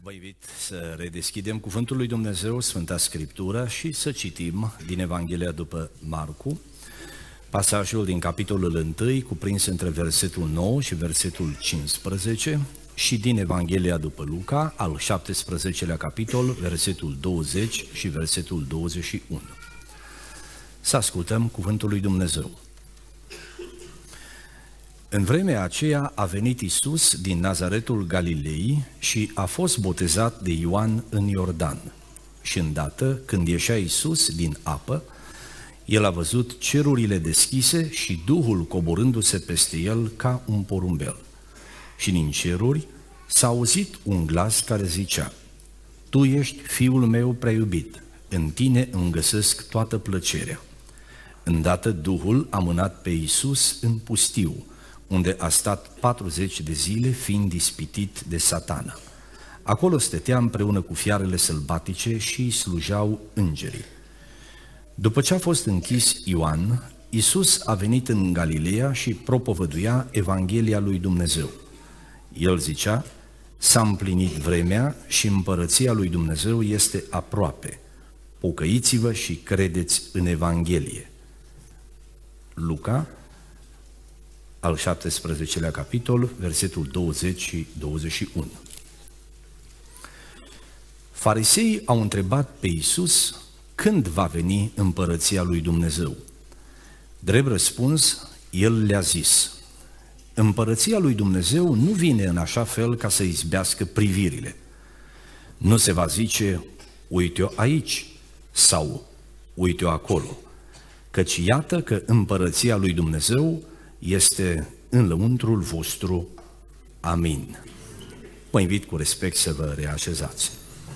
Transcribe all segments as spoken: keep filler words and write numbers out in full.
Vă invit să redeschidem Cuvântul lui Dumnezeu, Sfânta Scriptură, și să citim din Evanghelia după Marcu, pasajul din capitolul unu, cuprins între versetul nouă și versetul cincisprezece, și din Evanghelia după Luca, al șaptesprezecelea capitol, versetul douăzeci și versetul douăzeci și unu. Să ascultăm Cuvântul lui Dumnezeu. În vremea aceea a venit Iisus din Nazaretul Galilei și a fost botezat de Ioan în Iordan. Și îndată, când ieșea Iisus din apă, el a văzut cerurile deschise și Duhul coborându-se peste el ca un porumbel. Și din ceruri s-a auzit un glas care zicea: Tu ești Fiul meu prea iubit, în tine îmi găsesc toată plăcerea. Îndată Duhul a mânat pe Iisus în pustiu, unde a stat patruzeci de zile fiind ispitit de Satana. Acolo stătea împreună cu fiarele sălbatice și îi slujau îngerii. După ce a fost închis Ioan, Iisus a venit în Galileea și propovăduia Evanghelia lui Dumnezeu. El zicea: S-a împlinit vremea și împărăția lui Dumnezeu este aproape. Pocăiți-vă și credeți în Evanghelie. Luca, al șaptesprezecelea capitol, versetul douăzeci și douăzeci și unu. Fariseii au întrebat pe Iisus când va veni împărăția lui Dumnezeu. Drept răspuns, el le-a zis: Împărăția lui Dumnezeu nu vine în așa fel ca să izbească privirile. Nu se va zice: uite-o aici sau uite-o acolo, căci iată că împărăția lui Dumnezeu este în lăuntrul vostru. Amin. Vă invit cu respect să vă reașezați.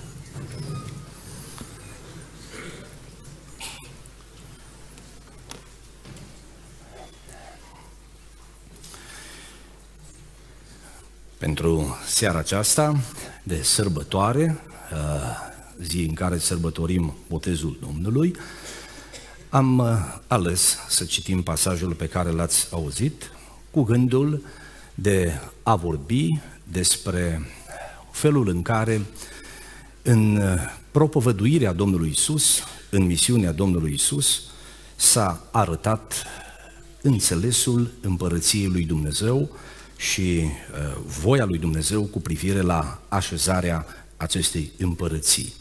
Pentru seara aceasta de sărbătoare, zi în care sărbătorim botezul Domnului, am ales să citim pasajul pe care l-ați auzit, cu gândul de a vorbi despre felul în care, în propovăduirea Domnului Iisus, în misiunea Domnului Iisus, s-a arătat înțelesul împărăției lui Dumnezeu și uh, voia lui Dumnezeu cu privire la așezarea acestei împărății.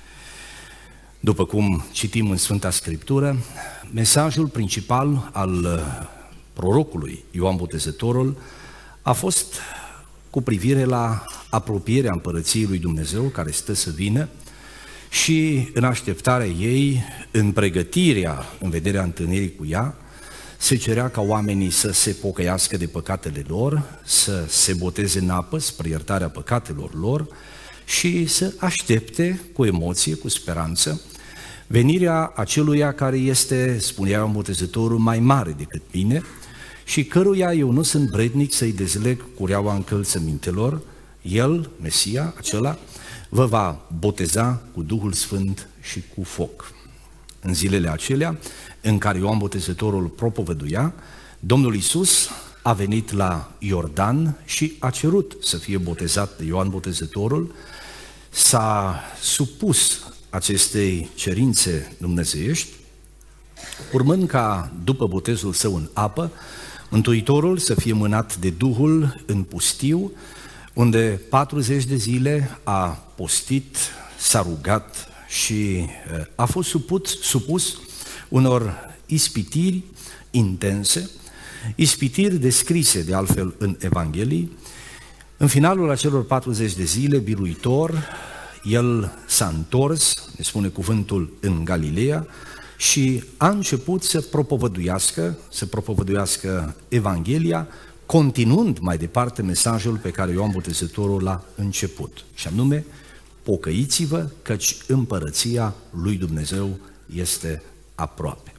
După cum citim în Sfânta Scriptură, mesajul principal al prorocului Ioan Botezătorul a fost cu privire la apropierea împărăției lui Dumnezeu care stă să vină și în așteptarea ei, în pregătirea, în vederea întâlnirii cu ea, se cerea ca oamenii să se pocăiască de păcatele lor, să se boteze în apă spre iertarea păcatelor lor și să aștepte cu emoție, cu speranță, venirea aceluia care este, spunea Ioan Botezătorul, mai mare decât mine și căruia eu nu sunt vrednic să-i dezleg cureaua încălțămintelor. El, Mesia, acela, vă va boteza cu Duhul Sfânt și cu foc. În zilele acelea în care Ioan Botezătorul propovăduia, Domnul Iisus a venit la Iordan și a cerut să fie botezat de Ioan Botezătorul, s-a supus acestei cerințe dumnezeiești, urmând ca, după botezul său în apă, Mântuitorul să fie mânat de Duhul în pustiu, unde patruzeci de zile a postit, s-a rugat și a fost supus, supus unor ispitiri intense, ispitiri descrise de altfel în Evanghelii. În finalul acelor patruzeci de zile, biruitor, el s-a întors, ne spune cuvântul, în Galileea și a început să propovăduiască, să propovăduiască Evanghelia, continuând mai departe mesajul pe care Ioan Botezătorul l-a început, și anume: pocăiți-vă, căci împărăția lui Dumnezeu este aproape.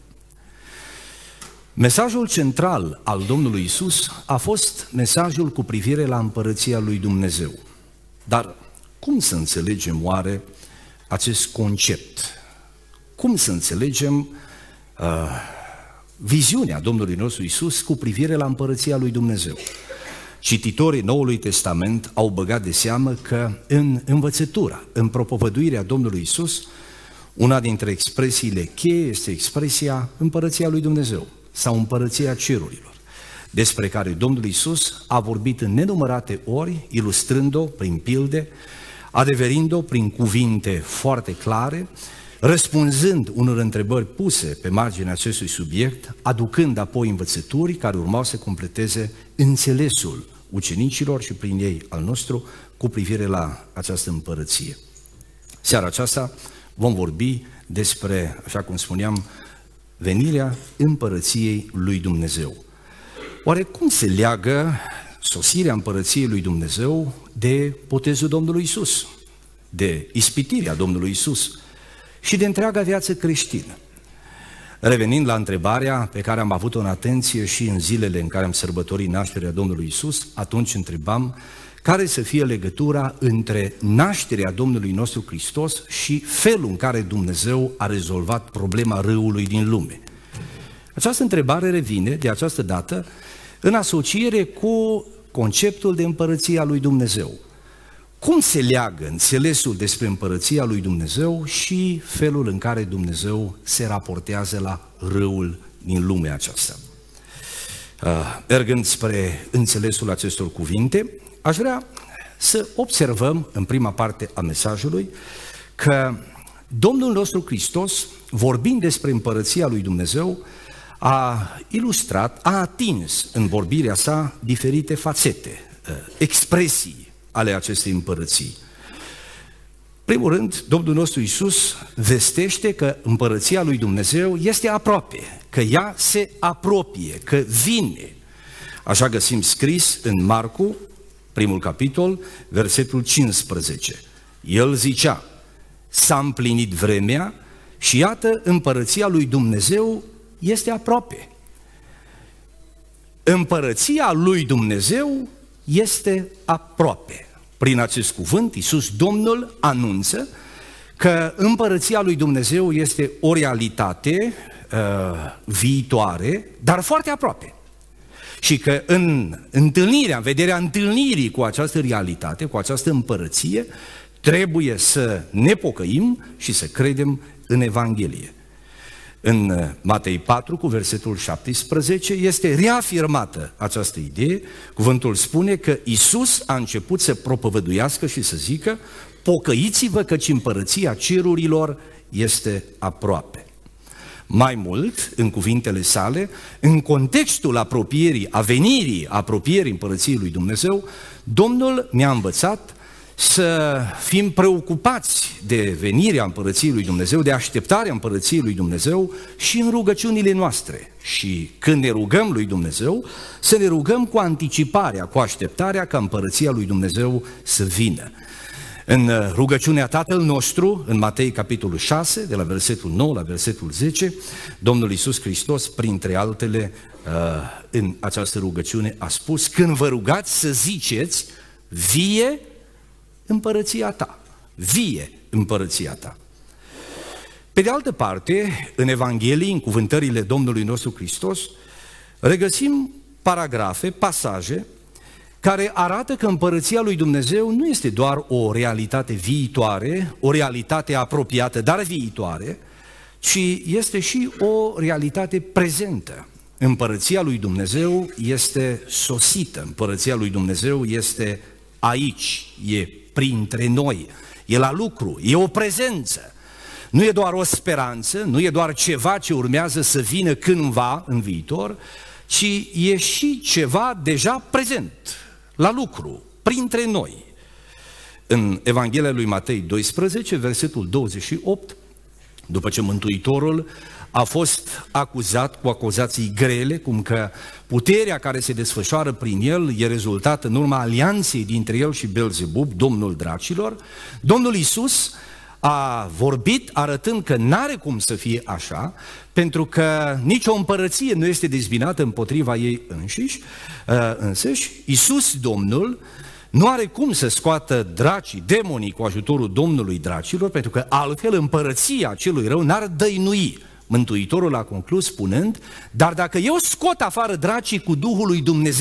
Mesajul central al Domnului Iisus a fost mesajul cu privire la împărăția lui Dumnezeu. Dar cum să înțelegem oare acest concept? Cum să înțelegem uh, viziunea Domnului nostru Iisus cu privire la împărăția lui Dumnezeu? Cititorii Noului Testament au băgat de seamă că în învățătura, în propovăduirea Domnului Iisus, una dintre expresiile cheie este expresia Împărăția lui Dumnezeu sau Împărăția Cerurilor, despre care Domnul Iisus a vorbit în nenumărate ori, ilustrând-o prin pilde, adeverind-o prin cuvinte foarte clare, răspunzând unor întrebări puse pe marginea acestui subiect, aducând apoi învățături care urmau să completeze înțelesul ucenicilor și prin ei al nostru cu privire la această împărăție. Seara aceasta vom vorbi despre, așa cum spuneam, venirea împărăției lui Dumnezeu. Oare cum se leagă sosirea împărăției lui Dumnezeu de botezul Domnului Iisus, de ispitirea Domnului Iisus și de întreaga viață creștină? Revenind la întrebarea pe care am avut-o în atenție și în zilele în care am sărbătorit nașterea Domnului Iisus, atunci întrebam care să fie legătura între nașterea Domnului nostru Hristos și felul în care Dumnezeu a rezolvat problema râului din lume. Această întrebare revine de această dată în asociere cu conceptul de împărăția lui Dumnezeu. Cum se leagă înțelesul despre împărăția lui Dumnezeu și felul în care Dumnezeu se raportează la râul din lumea aceasta? Mergând spre înțelesul acestor cuvinte, aș vrea să observăm în prima parte a mesajului că Domnul nostru Hristos, vorbind despre împărăția lui Dumnezeu, a ilustrat, a atins în vorbirea sa diferite fațete, expresii ale acestei împărății. Primul rând, Domnul nostru Iisus vestește că împărăția lui Dumnezeu este aproape, că ea se apropie, că vine. Așa găsim scris în Marcu, primul capitol, versetul cincisprezece. El zicea: s-a împlinit vremea și iată, împărăția lui Dumnezeu este aproape. Împărăția lui Dumnezeu este aproape. Prin acest cuvânt, Iisus Domnul anunță că împărăția lui Dumnezeu este o realitate uh, viitoare, dar foarte aproape. Și că în întâlnirea, în vederea întâlnirii cu această realitate, cu această împărăție, trebuie să ne pocăim și să credem în Evanghelie. În Matei patru, cu versetul șaptesprezece, este reafirmată această idee. Cuvântul spune că Iisus a început să propovăduiască și să zică: pocăiți-vă căci împărăția cerurilor este aproape. Mai mult, în cuvintele sale, în contextul apropierii, a venirii, apropierii împărăției lui Dumnezeu, Domnul ne-a învățat să fim preocupați de venirea împărăției lui Dumnezeu, de așteptarea împărăției lui Dumnezeu și în rugăciunile noastre. Și când ne rugăm lui Dumnezeu, să ne rugăm cu anticiparea, cu așteptarea ca împărăția lui Dumnezeu să vină. În rugăciunea Tatăl nostru, în Matei capitolul șase, de la versetul nouă la versetul zece, Domnul Iisus Hristos, printre altele, în această rugăciune a spus: când vă rugați să ziceți, vie împărăția ta, vie împărăția ta. Pe de altă parte, în Evanghelii, în cuvântările Domnului nostru Hristos, regăsim paragrafe, pasaje, care arată că împărăția lui Dumnezeu nu este doar o realitate viitoare, o realitate apropiată, dar viitoare, ci este și o realitate prezentă. Împărăția lui Dumnezeu este sosită, împărăția lui Dumnezeu este aici, e printre noi, e la lucru, e o prezență. Nu e doar o speranță, nu e doar ceva ce urmează să vină cândva în viitor, ci e și ceva deja prezent, la lucru, printre noi. În Evanghelia lui Matei doisprezece, versetul douăzeci și opt, după ce Mântuitorul a fost acuzat cu acuzații grele, cum că puterea care se desfășoară prin el e rezultat în urma alianței dintre el și Belzebub, domnul dracilor, Domnul Iisus a vorbit arătând că n-are cum să fie așa, pentru că nicio împărăție nu este dezbinată împotriva ei înșiși, însăși. Iisus Domnul nu are cum să scoată dracii, demonii cu ajutorul Domnului dracilor, pentru că altfel împărăția celui rău n-ar dăinui. Mântuitorul a conclus spunând: dar dacă eu scot afară dracii cu Duhul lui Dumnezeu,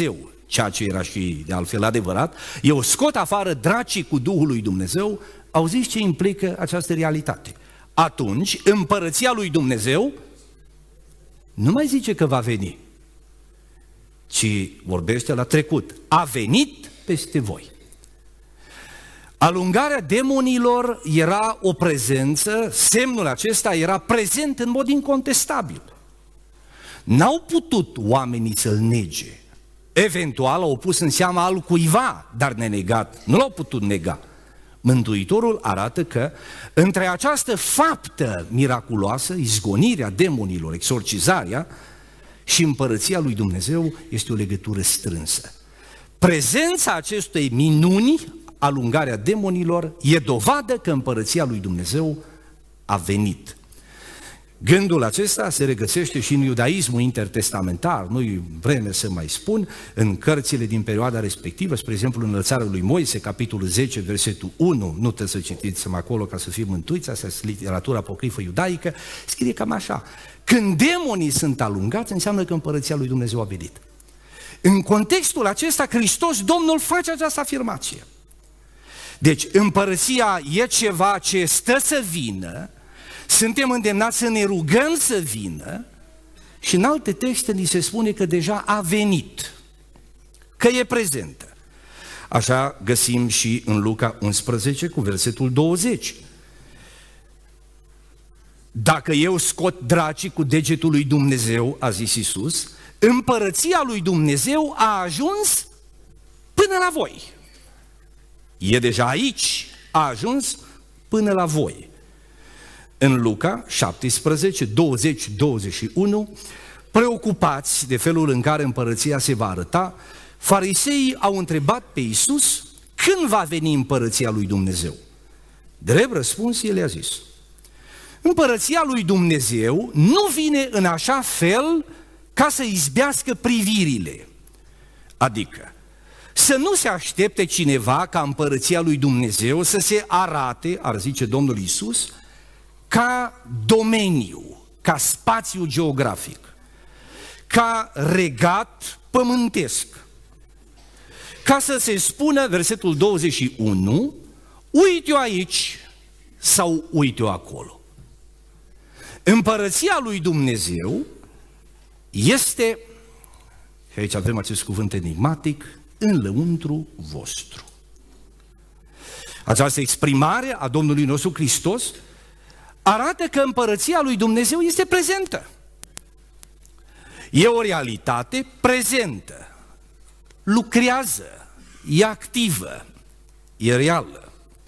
ceea ce era și de altfel adevărat, eu scot afară dracii cu Duhul lui Dumnezeu, auziți ce implică această realitate? Atunci, împărăția lui Dumnezeu nu mai zice că va veni, ci vorbește la trecut. A venit peste voi. Alungarea demonilor era o prezență, semnul acesta era prezent în mod incontestabil. N-au putut oamenii să-l nege. Eventual au pus în seama al cuiva, dar nenegat. Nu l-au putut nega. Mântuitorul arată că între această faptă miraculoasă, izgonirea demonilor, exorcizarea, și împărăția lui Dumnezeu este o legătură strânsă. Prezența acestei minuni, alungarea demonilor, e dovadă că împărăția lui Dumnezeu a venit. Gândul acesta se regăsește și în iudaismul intertestamentar, nu-i vreme să mai spun, în cărțile din perioada respectivă, spre exemplu Înălțarea lui Moise, capitolul zece, versetul unu, nu trebuie să citiți acolo ca să fim mântuiți, asta este literatura apocrifă iudaică, scrie cam așa: când demonii sunt alungați, înseamnă că împărăția lui Dumnezeu a venit. În contextul acesta, Hristos, Domnul, face această afirmație. Deci, împărăția e ceva ce stă să vină, suntem îndemnați să ne rugăm să vină și în alte texte ni se spune că deja a venit, că e prezentă. Așa găsim și în Luca unsprezece cu versetul douăzeci. Dacă eu scot dracii cu degetul lui Dumnezeu, a zis Iisus, împărăția lui Dumnezeu a ajuns până la voi. E deja aici, a ajuns până la voi. În Luca șaptesprezece, douăzeci, douăzeci și unu, preocupați de felul în care împărăția se va arăta, fariseii au întrebat pe Iisus când va veni împărăția lui Dumnezeu. Drept răspuns, el a zis: împărăția lui Dumnezeu nu vine în așa fel ca să izbească privirile. Adică, să nu se aștepte cineva ca împărăția lui Dumnezeu să se arate, ar zice Domnul Iisus, ca domeniu, ca spațiu geografic, ca regat pământesc. Ca să se spună, versetul douăzeci și unu, uite-o aici sau uite-o acolo. Împărăția lui Dumnezeu este, și aici avem acest cuvânt enigmatic, în lăuntru vostru. Această exprimare a Domnului nostru Hristos arată că împărăția lui Dumnezeu este prezentă. E o realitate prezentă, lucrează, e activă, e reală.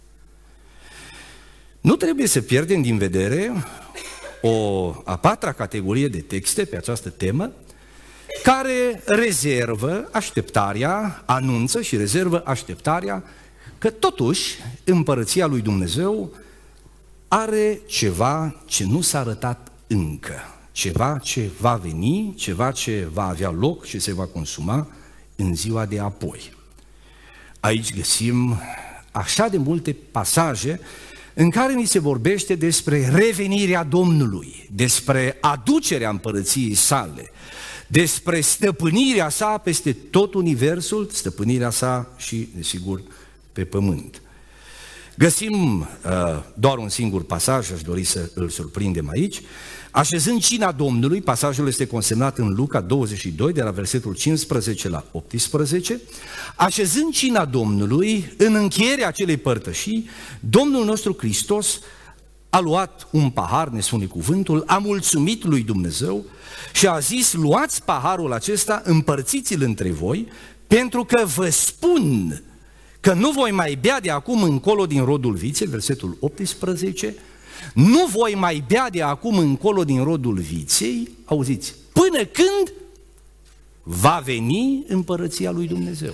Nu trebuie să pierdem din vedere o a patra categorie de texte pe această temă, care rezervă așteptarea, anunță și rezervă așteptarea că totuși împărăția lui Dumnezeu are ceva ce nu s-a arătat încă, ceva ce va veni, ceva ce va avea loc și se va consuma în ziua de apoi. Aici găsim așa de multe pasaje în care ni se vorbește despre revenirea Domnului, despre aducerea împărăției sale, despre stăpânirea sa peste tot universul, stăpânirea sa și, desigur, pe pământ. Găsim uh, doar un singur pasaj, aș dori să îl surprindem aici. Așezând cina Domnului, pasajul este consemnat în Luca douăzeci și doi, de la versetul cincisprezece la optsprezece, așezând cina Domnului, în încheierea acelei părtășii, Domnul nostru Hristos a luat un pahar, ne spune cuvântul, a mulțumit lui Dumnezeu și a zis: luați paharul acesta, împărțiți-l între voi, pentru că vă spun că nu voi mai bea de acum încolo din rodul viței, versetul optsprezece, nu voi mai bea de acum încolo din rodul viței, auziți, până când va veni împărăția lui Dumnezeu.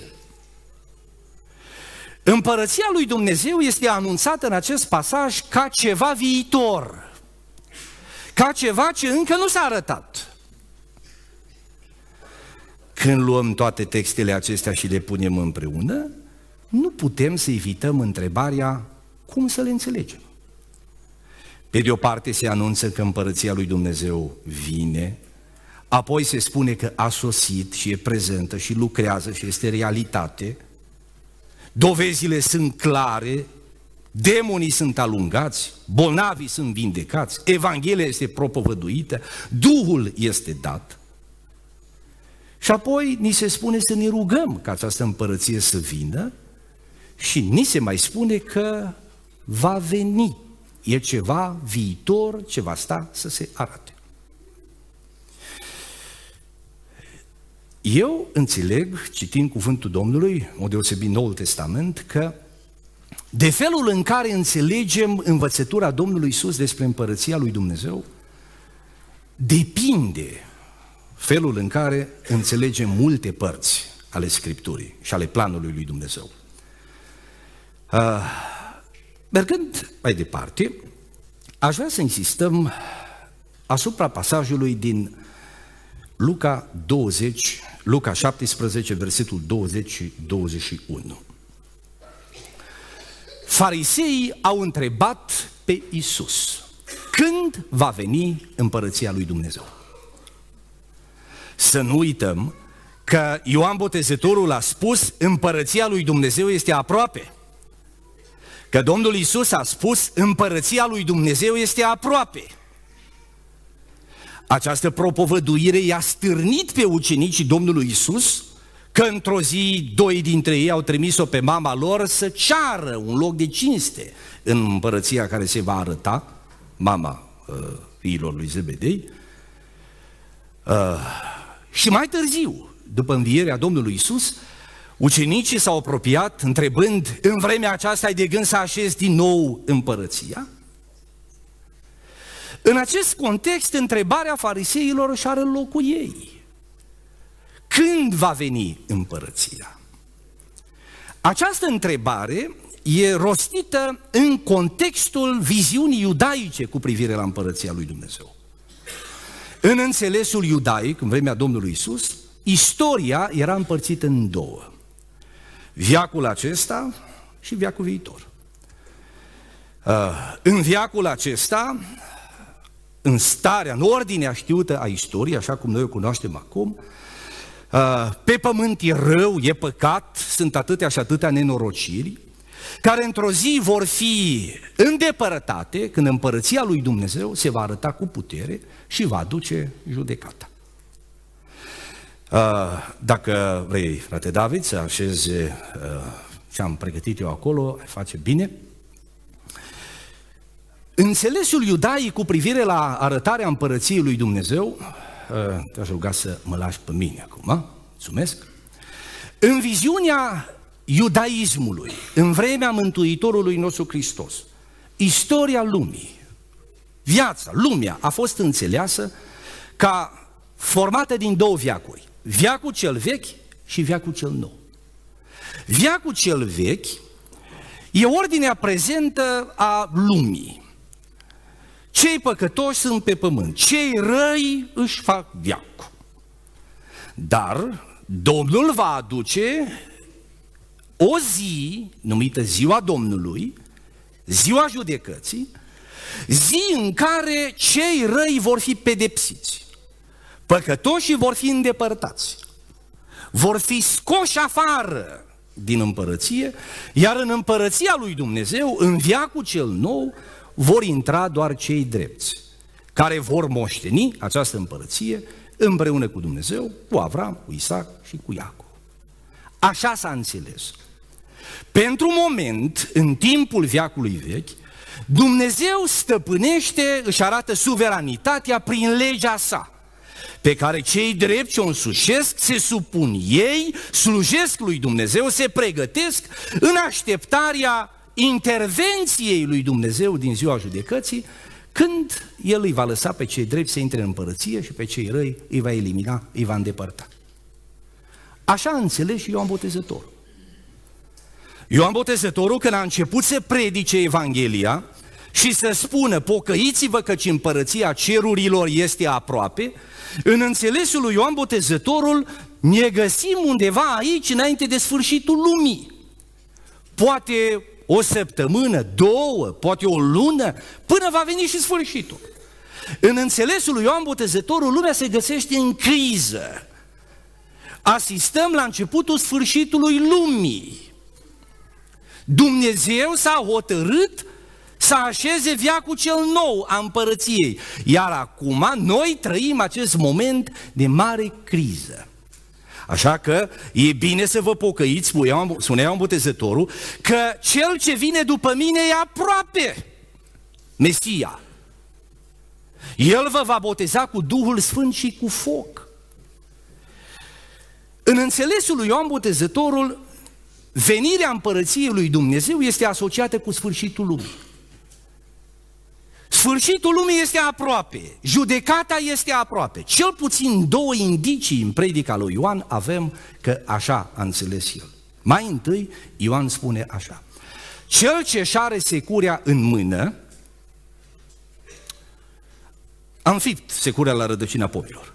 Împărăția lui Dumnezeu este anunțată în acest pasaj ca ceva viitor, ca ceva ce încă nu s-a arătat. Când luăm toate textele acestea și le punem împreună, nu putem să evităm întrebarea cum să le înțelegem. Pe de o parte se anunță că împărăția lui Dumnezeu vine, apoi se spune că a sosit și e prezentă și lucrează și este realitate, dovezile sunt clare, demonii sunt alungați, bolnavii sunt vindecați, Evanghelia este propovăduită, Duhul este dat. Și apoi ni se spune să ne rugăm ca această împărăție să vină și ni se mai spune că va veni. E ceva viitor ce va sta să se arate. Eu înțeleg, citind cuvântul Domnului, o deosebit Noul Testament, că de felul în care înțelegem învățătura Domnului Iisus despre împărăția lui Dumnezeu, depinde felul în care înțelegem multe părți ale Scripturii și ale planului lui Dumnezeu. Uh, mergând mai departe, aș vrea să insistăm asupra pasajului din Luca douăzeci, Luca șaptesprezece, versetul douăzeci și douăzeci și unu. Fariseii au întrebat pe Iisus: când va veni împărăția lui Dumnezeu? Să nu uităm că Ioan Botezătorul a spus: împărăția lui Dumnezeu este aproape. Că Domnul Iisus a spus: împărăția lui Dumnezeu este aproape. Această propovăduire i-a stârnit pe ucenicii Domnului Iisus, că într-o zi doi dintre ei au trimis-o pe mama lor să ceară un loc de cinste în împărăția care se va arăta, mama uh, fiilor lui Zebedei. Uh, și mai târziu, după învierea Domnului Iisus, ucenicii s-au apropiat întrebând: în vremea aceasta ai de gând să așezi din nou împărăția? În acest context, întrebarea fariseilor își are locul ei. Când va veni împărăția? Această întrebare e rostită în contextul viziunii iudaice cu privire la împărăția lui Dumnezeu. În înțelesul iudaic, în vremea Domnului Iisus, istoria era împărțită în două: veacul acesta și veacul viitor. În veacul acesta, în starea, în ordinea știută a istoriei, așa cum noi o cunoaștem acum, pe pământ e rău, e păcat, sunt atâtea și atâtea nenorociri, care într-o zi vor fi îndepărtate, când împărăția lui Dumnezeu se va arăta cu putere și va aduce judecata. Dacă vrei, frate David, să așezi ce am pregătit eu acolo, face bine. Înțelesul iudaic cu privire la arătarea împărăției lui Dumnezeu, te-aș ruga să mă lași pe mine acum, mulțumesc. În viziunea iudaismului, în vremea Mântuitorului nostru Hristos, istoria lumii, viața, lumea a fost înțeleasă ca formată din două veacuri: veacul cel vechi și veacul cel nou. Veacul cel vechi e ordinea prezentă a lumii. Cei păcătoși sunt pe pământ, cei răi își fac veacul. Dar Domnul va aduce o zi numită Ziua Domnului, Ziua Judecății, zi în care cei răi vor fi pedepsiți, păcătoșii vor fi îndepărtați, vor fi scoși afară din împărăție, iar în împărăția lui Dumnezeu, în veacul cel nou, vor intra doar cei drepți, care vor moșteni această împărăție împreună cu Dumnezeu, cu Avram, cu Isaac și cu Iacov. Așa s-a înțeles. Pentru moment, în timpul veacului vechi, Dumnezeu stăpânește, își arată suveranitatea prin legea sa, pe care cei drepți o însușesc, se supun ei, slujesc lui Dumnezeu, se pregătesc în așteptarea intervenției lui Dumnezeu din ziua judecății, când El îi va lăsa pe cei drepți să intre în împărăție și pe cei răi îi va elimina, îi va îndepărta. Așa a înțeles și Ioan Botezătorul. Ioan Botezătorul, când a început să predice Evanghelia și să spună: pocăiți-vă căci împărăția cerurilor este aproape, în înțelesul lui Ioan Botezătorul ne găsim undeva aici, înainte de sfârșitul lumii. Poate o săptămână, două, poate o lună, până va veni și sfârșitul. În înțelesul lui Ioan Botezătorul, lumea se găsește în criză. Asistăm la începutul sfârșitului lumii. Dumnezeu s-a hotărât să așeze veacul cel nou a împărăției. Iar acum noi trăim acest moment de mare criză. Așa că e bine să vă pocăiți, spunea Ioan Botezătorul, că cel ce vine după mine e aproape, Mesia. El vă va boteza cu Duhul Sfânt și cu foc. În înțelesul lui Ioan Botezătorul, venirea împărăției lui Dumnezeu este asociată cu sfârșitul lumii. Sfârșitul lumii este aproape, judecata este aproape. Cel puțin două indicii în predica lui Ioan avem că așa a înțeles el. Mai întâi, Ioan spune așa: cel ce își are securea în mână, a înfipt securea la rădăcina pomilor.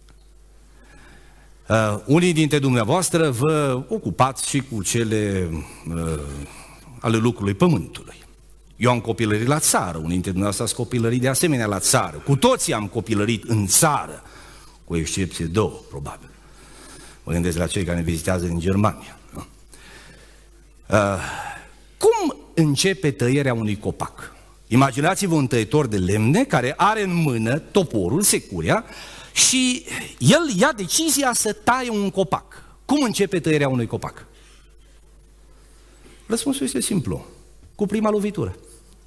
Uh, unii dintre dumneavoastră vă ocupați și cu cele uh, ale lucrului pământului. Eu am copilărit la țară, unii dintre dumneavoastră ați copilărit de asemenea la țară. Cu toții am copilărit în țară, cu excepție două, probabil. Mă gândesc la cei care ne vizitează din Germania. Nu? Uh, cum începe tăierea unui copac? Imaginați-vă un tăietor de lemne care are în mână toporul, securea, și el ia decizia să taie un copac. Cum începe tăierea unui copac? Răspunsul este simplu. Cu prima lovitură.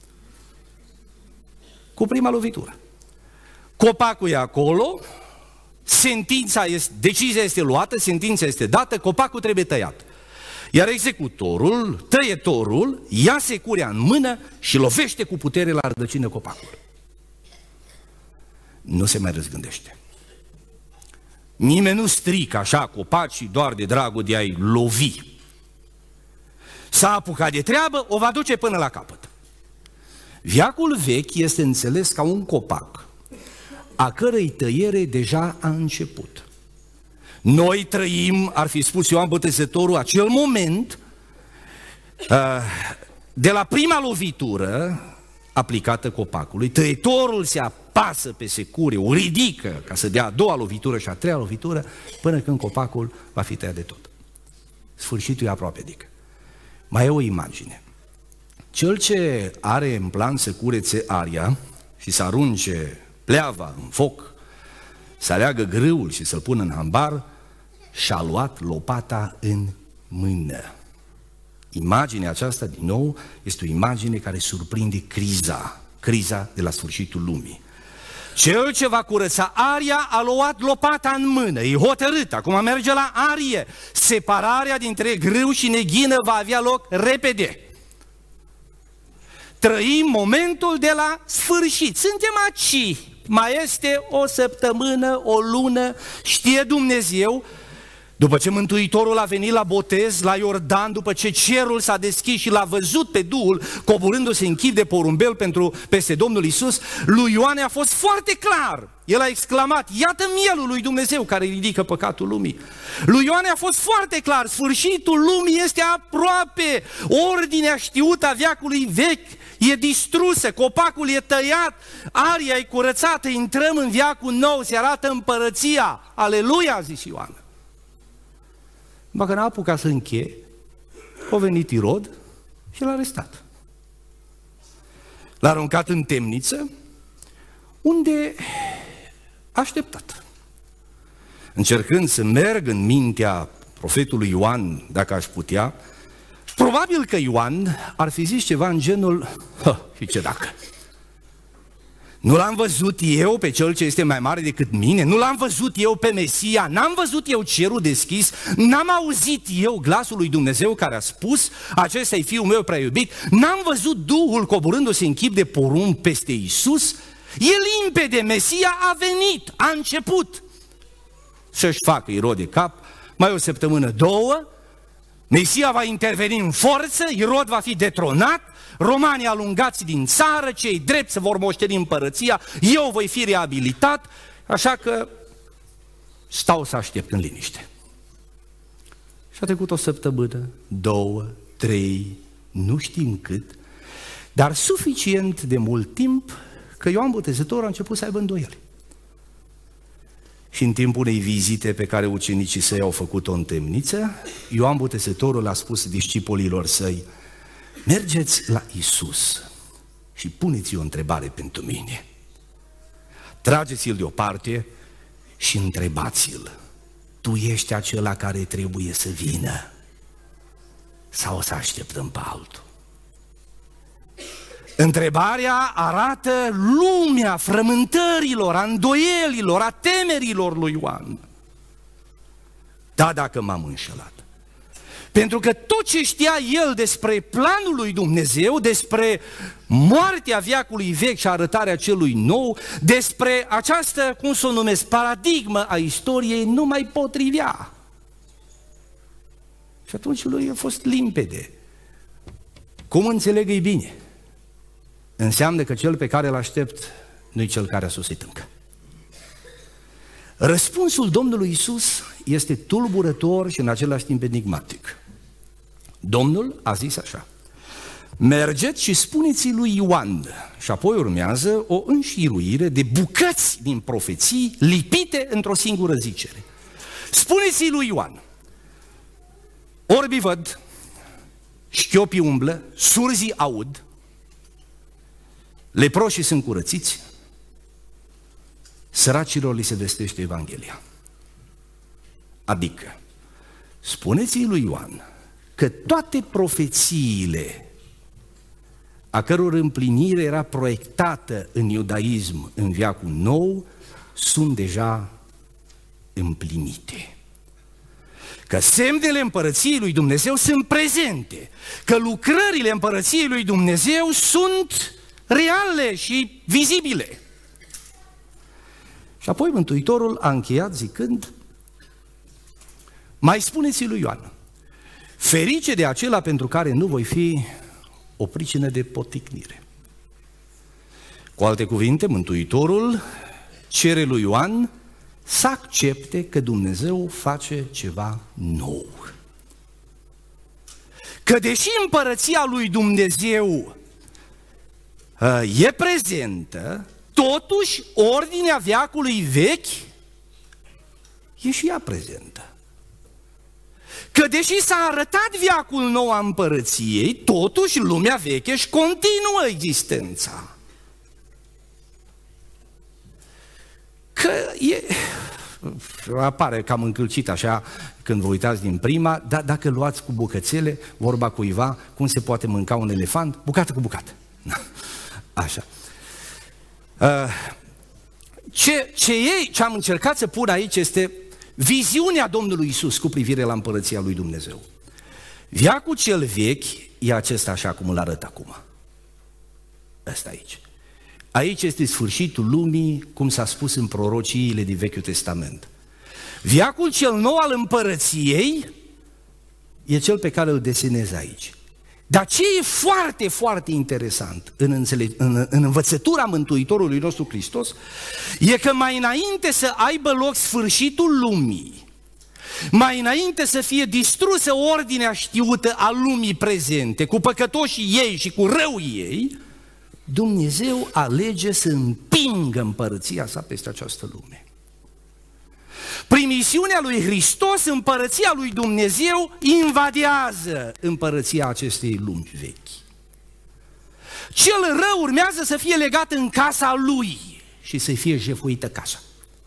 Cu prima lovitură. Copacul e acolo, sentința este, decizia este luată, sentința este dată, copacul trebuie tăiat. Iar executorul, tăietorul, ia securea în mână și lovește cu putere la rădăcină copacul. Nu se mai răzgândește. Nimeni nu strică așa copacii doar de dragul de a-i lovi. S-a apucat de treabă, o va duce până la capăt. Veacul vechi este înțeles ca un copac, a cărei tăiere deja a început. Noi trăim, ar fi spus Ioan Botezătorul, acel moment de la prima lovitură aplicată copacului, tăietorul se apasă pe secure, o ridică ca să dea a doua lovitură și a treia lovitură, până când copacul va fi tăiat de tot. Sfârșitul e aproape, adică. Mai e o imagine. Cel ce are în plan să curețe aria și să arunce pleava în foc, să aleagă grâul și să-l pună în hambar, și-a luat lopata în mână. Imaginea aceasta, din nou, este o imagine care surprinde criza, criza de la sfârșitul lumii. Cel ce va curăța aria a luat lopata în mână, e hotărât, acum merge la arie. Separarea dintre grâu și neghină va avea loc repede. Trăim momentul de la sfârșit, suntem aici, mai este o săptămână, o lună, știe Dumnezeu. După ce Mântuitorul a venit la botez, la Iordan, după ce cerul s-a deschis și l-a văzut pe Duhul coborându-se în chip de porumbel pentru, peste Domnul Iisus, lui Ioan a fost foarte clar. El a exclamat: iată mielul lui Dumnezeu care ridică păcatul lumii. Lui Ioan a fost foarte clar, sfârșitul lumii este aproape, ordinea știută a veacului vechi e distrusă, copacul e tăiat, aria e curățată, intrăm în veacul nou, se arată împărăția. Aleluia, a zis Ioan. Dacă n-a apucat să încheie, a venit Irod și l-a arestat. L-a aruncat în temniță, unde a așteptat. Încercând să merg în mintea profetului Ioan, dacă aș putea, probabil că Ioan ar fi zis ceva în genul: și ce dacă? Nu l-am văzut eu pe cel ce este mai mare decât mine? Nu l-am văzut eu pe Mesia? N-am văzut eu cerul deschis? N-am auzit eu glasul lui Dumnezeu care a spus: acesta-i Fiul meu prea iubit? N-am văzut Duhul coborându-se în chip de porumb peste Iisus? E limpede, Mesia a venit, a început să-și facă Irod de cap. Mai o săptămână, două, Mesia va interveni în forță, Irod va fi detronat, romanii alungați din țară, cei drepți se vor moșteni împărăția, eu voi fi reabilitat, așa că stau să aștept în liniște. Și a trecut o săptămână, două, trei, nu știm cât, dar suficient de mult timp că Ioan Botezătorul a început să aibă îndoieli. Și în timpul unei vizite pe care ucenicii săi au făcut-o în temniță, Ioan Botezătorul a spus discipolilor săi: mergeți la Iisus și puneți o întrebare pentru mine. Trageți-l deoparte și întrebați-l: tu ești acela care trebuie să vină sau o să așteptăm pe altul? Întrebarea arată lumea frământărilor, a îndoielilor, a temerilor lui Ioan. Da, dacă m-am înșelat. Pentru că tot ce știa el despre planul lui Dumnezeu, despre moartea veacului vechi și arătarea celui nou, despre această, cum să o numesc, paradigmă a istoriei, nu mai potrivea. Și atunci lui a fost limpede. Cum înțeleg ei bine? Înseamnă că cel pe care îl aștept nu-i cel care a sosit încă. Răspunsul Domnului Iisus este tulburător și în același timp enigmatic. Domnul a zis așa: mergeți și spuneți lui Ioan. Și apoi urmează o înșiruire de bucăți din profeții lipite într-o singură zicere. Spuneți lui Ioan: orbii văd, șchiopii umblă, surzii aud, leproșii sunt curățiți, săracilor li se vestește Evanghelia. Adică, spuneți-i lui Ioan că toate profețiile a căror împlinire era proiectată în iudaism în veacul nou sunt deja împlinite. Că semnele împărăției lui Dumnezeu sunt prezente, că lucrările împărăției lui Dumnezeu sunt reale și vizibile. Și apoi Mântuitorul a încheiat zicând: mai spuneți lui Ioan, ferice de acela pentru care nu voi fi o pricină de poticnire. Cu alte cuvinte, Mântuitorul cere lui Ioan să accepte că Dumnezeu face ceva nou. Că deși împărăția lui Dumnezeu e prezentă, totuși ordinea veacului vechi e și ea prezentă. Că deși s-a arătat veacul nou a împărăției, totuși lumea veche își continuă existența. Că e... apare cam încălcit așa când vă uitați din prima, dar dacă luați cu bucățele, vorba cuiva, cum se poate mânca un elefant? Bucată cu bucată. Așa. Ce, ce, ei, ce am încercat să pun aici este viziunea Domnului Iisus cu privire la împărăția lui Dumnezeu. Veacul cel vechi e acesta așa cum îl arăt acum. Ăsta aici. Aici este sfârșitul lumii, cum s-a spus în prorociile din Vechiul Testament. Veacul cel nou al împărăției e cel pe care îl desenez aici. Dar ce e foarte, foarte interesant în, înțele- în, în învățătura Mântuitorului nostru Hristos e că mai înainte să aibă loc sfârșitul lumii, mai înainte să fie distrusă ordinea știută a lumii prezente, cu păcătoșii ei și cu răul ei, Dumnezeu alege să împingă împărăția sa peste această lume. Prin misiunea lui Hristos, împărăția lui Dumnezeu invadează împărăția acestei lumi vechi. Cel rău urmează să fie legat în casa lui și să fie jefuită casa.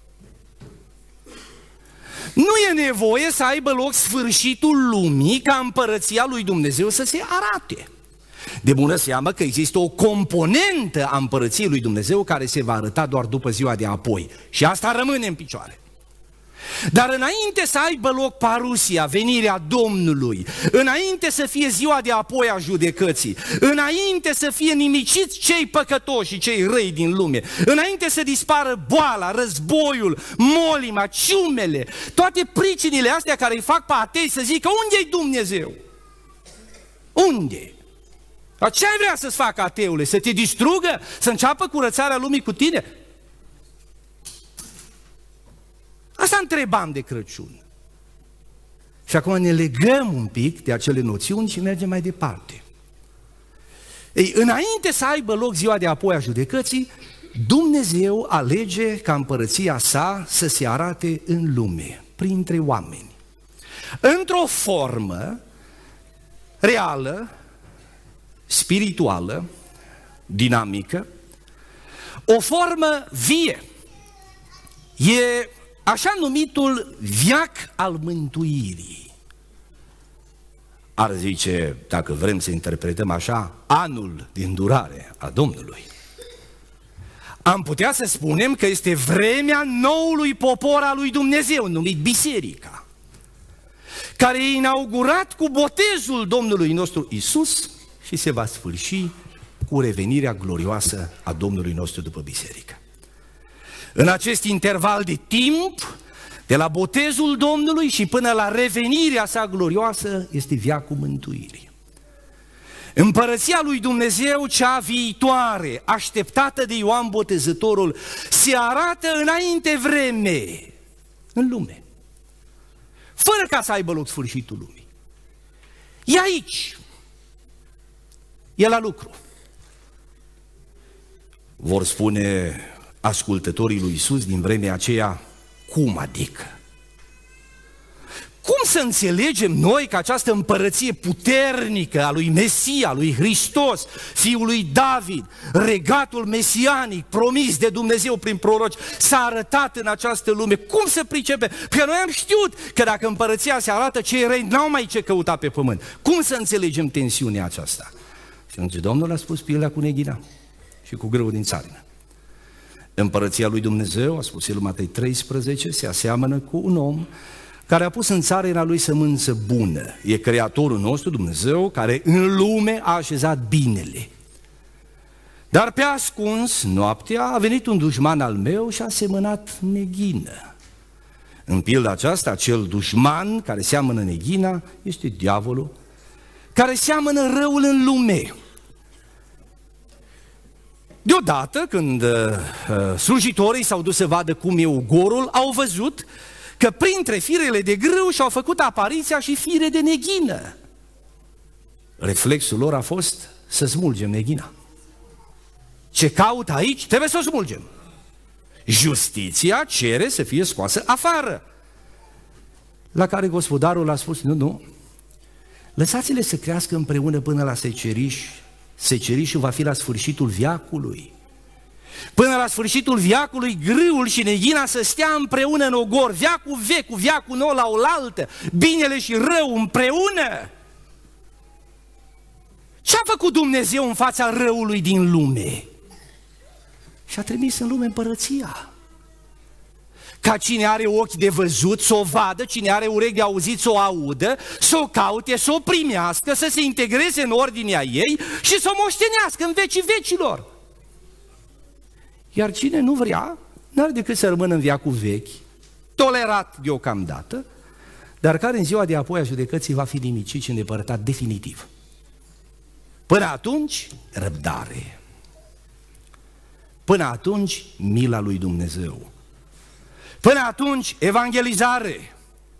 Nu e nevoie să aibă loc sfârșitul lumii ca împărăția lui Dumnezeu să se arate. De bună seamă că există o componentă a împărăției lui Dumnezeu care se va arăta doar după ziua de apoi. Și asta rămâne în picioare. Dar înainte să aibă loc parusia, venirea Domnului, înainte să fie ziua de apoi a judecății, înainte să fie nimiciți cei păcătoși și cei răi din lume, înainte să dispară boala, războiul, molima, ciumele, toate pricinile astea care îi fac pe atei să zică: unde-i Dumnezeu? Unde? Dar ce ai vrea să-ți facă, ateule? Să te distrugă? Să înceapă curățarea lumii cu tine? Asta întrebam de Crăciun. Și acum ne legăm un pic de acele noțiuni și mergem mai departe. Ei, înainte să aibă loc ziua de apoi a judecății, Dumnezeu alege ca împărăția sa să se arate în lume, printre oameni, într-o formă reală, spirituală, dinamică, o formă vie. E așa numitul veac al mântuirii. Ar zice, dacă vrem să interpretăm așa, anul de îndurare a Domnului. Am putea să spunem că este vremea noului popor al lui Dumnezeu, numit Biserica, care e inaugurat cu botezul Domnului nostru Iisus și se va sfârși cu revenirea glorioasă a Domnului nostru după biserică. În acest interval de timp, de la botezul Domnului și până la revenirea sa glorioasă, este veacul mântuirii. Împărăția lui Dumnezeu, cea viitoare, așteptată de Ioan Botezătorul, se arată înainte vreme în lume, fără ca să aibă loc sfârșitul lumii. E aici, e la lucru. Vor spune ascultătorii lui Iisus din vremea aceea, cum adică? Cum să înțelegem noi că această împărăție puternică a lui Mesia, a lui Hristos, fiul lui David, regatul mesianic promis de Dumnezeu prin proroci, s-a arătat în această lume? Cum să pricepe? Că noi am știut că dacă împărăția se arată, cei răi n-au mai ce căuta pe pământ. Cum să înțelegem tensiunea aceasta? Și atunci Domnul a spus pilda cu neghina și cu grâul din țarină. Împărăția lui Dumnezeu, a spus el în Matei treisprezece, se aseamănă cu un om care a pus în țarina lui sămânță bună. E Creatorul nostru, Dumnezeu, care în lume a așezat binele. Dar pe ascuns, noaptea, a venit un dușman al meu și a semănat neghină. În pilda aceasta, acel dușman care seamănă neghina este diavolul, care seamănă răul în lume. Deodată, când uh, slujitorii s-au dus să vadă cum e ugorul, au văzut că printre firele de grâu și-au făcut apariția și fire de neghină. Reflexul lor a fost să smulgem neghina. Ce caută aici, trebuie să o smulgem. Justiția cere să fie scoasă afară. La care gospodarul a spus, nu, nu, lăsați-le să crească împreună până la seceriș. Secerișul va fi la sfârșitul veacului. Până la sfârșitul veacului, grâul și neghina să stea împreună în ogor, veacul vecu, veacul nou la oaltă, binele și rău împreună. Ce-a făcut Dumnezeu în fața răului din lume? Și-a trimis în lume împărăția. Ca cine are ochi de văzut să o vadă, cine are urechi de auzit să o audă, să o caute, să o primească, să se integreze în ordinea ei și să o moștenească în vecii vecilor. Iar cine nu vrea, n-are decât să rămână în veacul vechi, tolerat deocamdată, dar care în ziua de apoi a judecății va fi nimicit și îndepărtat definitiv. Până atunci, răbdare. Până atunci, mila lui Dumnezeu. Până atunci, evangelizare.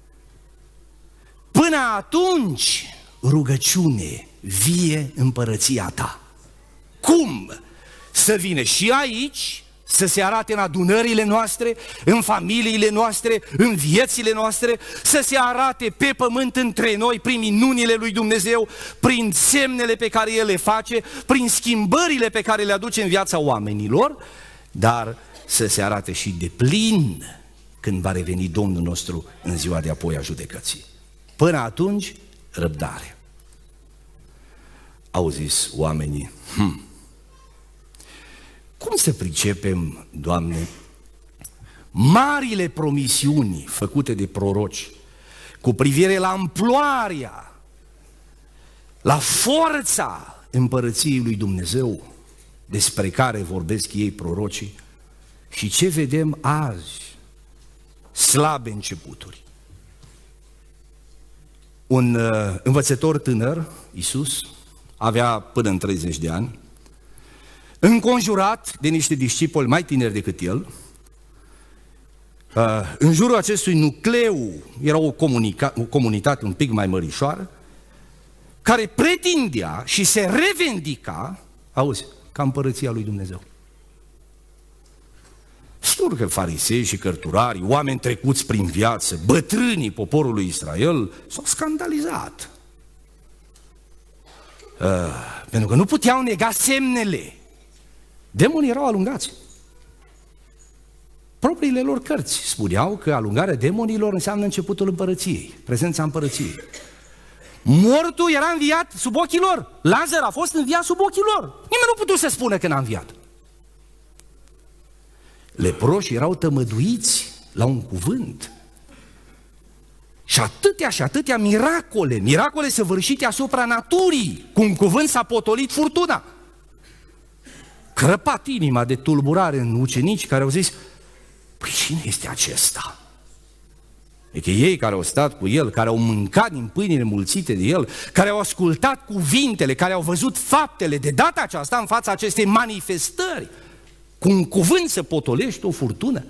Până atunci, rugăciune, vie împărăția ta. Cum? Să vină și aici, să se arate în adunările noastre, în familiile noastre, în viețile noastre, să se arate pe pământ între noi prin minunile lui Dumnezeu, prin semnele pe care El le face, prin schimbările pe care le aduce în viața oamenilor, dar să se arate și de plin când va reveni Domnul nostru în ziua de apoi a judecății. Până atunci, răbdare. Au zis oamenii, hm, cum să pricepem, Doamne, marile promisiuni făcute de proroci cu privire la amploarea, la forța împărăției lui Dumnezeu despre care vorbesc ei prorocii și ce vedem azi? Slabe începuturi. Un uh, învățător tânăr, Iisus, avea până în treizeci de ani, înconjurat de niște discipoli mai tineri decât el. Uh, în jurul acestui nucleu era o, o comunitate un pic mai mărișoară, care pretindea și se revendica, auzi, ca împărăția lui Dumnezeu. Sigur că farisei și cărturari, oameni trecuți prin viață, bătrânii poporului Israel, s-au scandalizat. Uh, pentru că nu puteau nega semnele. Demonii erau alungați. Propriile lor cărți spuneau că alungarea demonilor înseamnă începutul împărăției, prezența împărăției. Mortul era înviat sub ochii lor. Lazar a fost înviat sub ochii lor. Nimeni nu putea să spună că n-a înviat. Leproșii erau tămăduiți la un cuvânt. Și atâtea și atâtea miracole, miracole săvârșite asupra naturii. Cu un cuvânt s-a potolit furtuna. Crăpat inima de tulburare în ucenici care au zis: păi cine este acesta? Adică ei care au stat cu el, care au mâncat din pâinile mulțite de el, care au ascultat cuvintele, care au văzut faptele, de data aceasta în fața acestei manifestări, cu un cuvânt să potolești o furtună.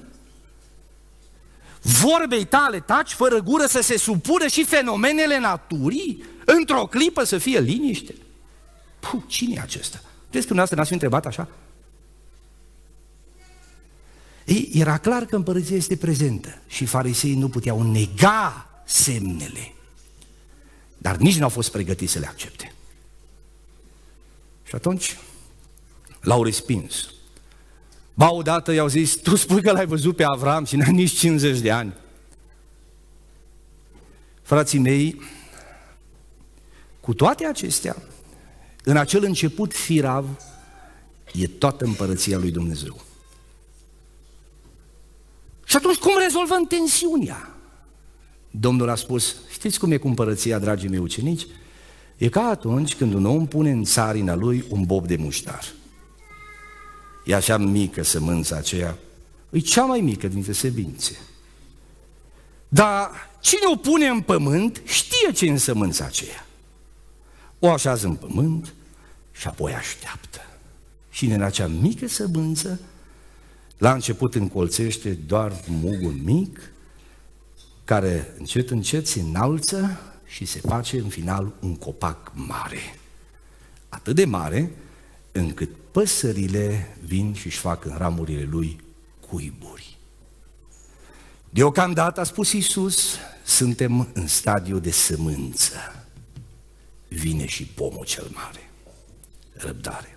Vorbei tale taci fără gură să se supună și fenomenele naturii, într-o clipă să fie liniște. Puh, cine e acesta? Crezi că dumneavoastră n-ați fi întrebat așa? Ei, era clar că împărăția este prezentă și fariseii nu puteau nega semnele, dar nici nu au fost pregătiți să le accepte. Și atunci l-au respins. Ba odată i-au zis: tu spui că l-ai văzut pe Avram și n-ai nici cincizeci de ani. Frații mei, cu toate acestea, în acel început firav e toată împărăția lui Dumnezeu. Și atunci cum rezolvăm tensiunea? Domnul a spus: știți cum e cu împărăția, dragii mei ucenici? E ca atunci când un om pune în țarina lui un bob de muștar. E așa mică sămânța aceea, e cea mai mică dintre semințe. Dar cine o pune în pământ știe ce e în sămânța aceea. O așează în pământ și apoi așteaptă. Și în acea mică sămânță, la început încolțește doar mugul mic, care încet, încet se înalță și se face în final un copac mare. Atât de mare încât păsările vin și își fac în ramurile lui cuiburi. Deocamdată, a spus Iisus, suntem în stadiu de sămânță. Vine și pomul cel mare. Răbdare.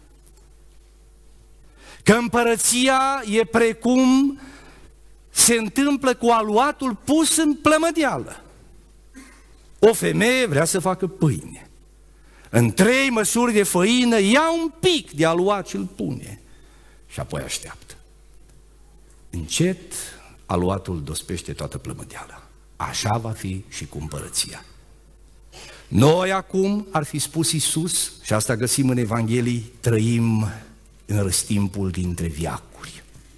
Că împărăția e precum se întâmplă cu aluatul pus în plămădeală. O femeie vrea să facă pâine. În trei măsuri de făină ia un pic de aluat și îl pune și apoi așteaptă. Încet, aluatul dospește toată plămădeala. Așa va fi și cu împărăția. Noi acum, ar fi spus Iisus, și asta găsim în Evanghelii, trăim în răstimpul dintre veacuri.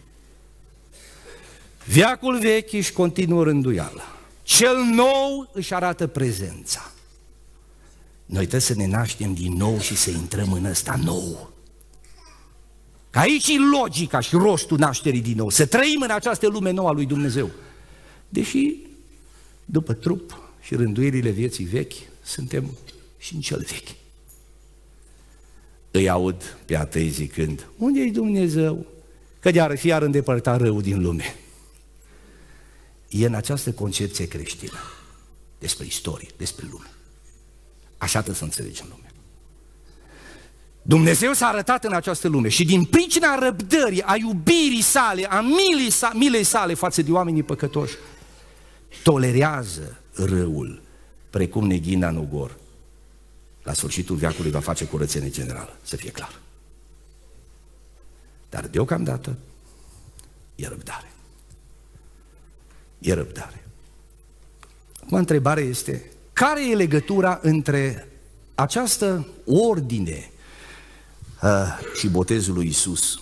Veacul vechi își continuă rânduiala. Cel nou își arată prezența. Noi trebuie să ne naștem din nou și să intrăm în ăsta nou. Că aici e logica și rostul nașterii din nou, să trăim în această lume nouă a lui Dumnezeu. Deși, după trup și rânduielile vieții vechi, suntem și în cel vechi. Îi aud pe atei zicând: unde-i Dumnezeu? Că de-ar fi ar îndepărta răul din lume. E în această concepție creștină despre istorie, despre lume. Așa trebuie să înțelegem lumea. Dumnezeu s-a arătat în această lume și din pricina răbdării, a iubirii sale, a milei, sa, milei sale față de oamenii păcătoși, tolerează răul, precum neghina în ogor. La sfârșitul veacului va face curățenie generală, să fie clar. Dar deocamdată e răbdare. E răbdare. Acum întrebarea este: care e legătura între această ordine uh, și botezul lui Iisus?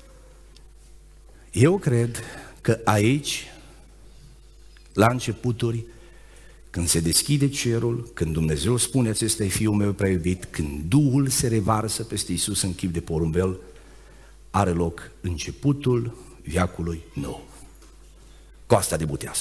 Eu cred că aici, la începuturi, când se deschide cerul, când Dumnezeu spune: acesta e Fiul meu prea iubit, când Duhul se revarsă peste Iisus în chip de porumbel, are loc începutul veacului nou. Coasta debutează.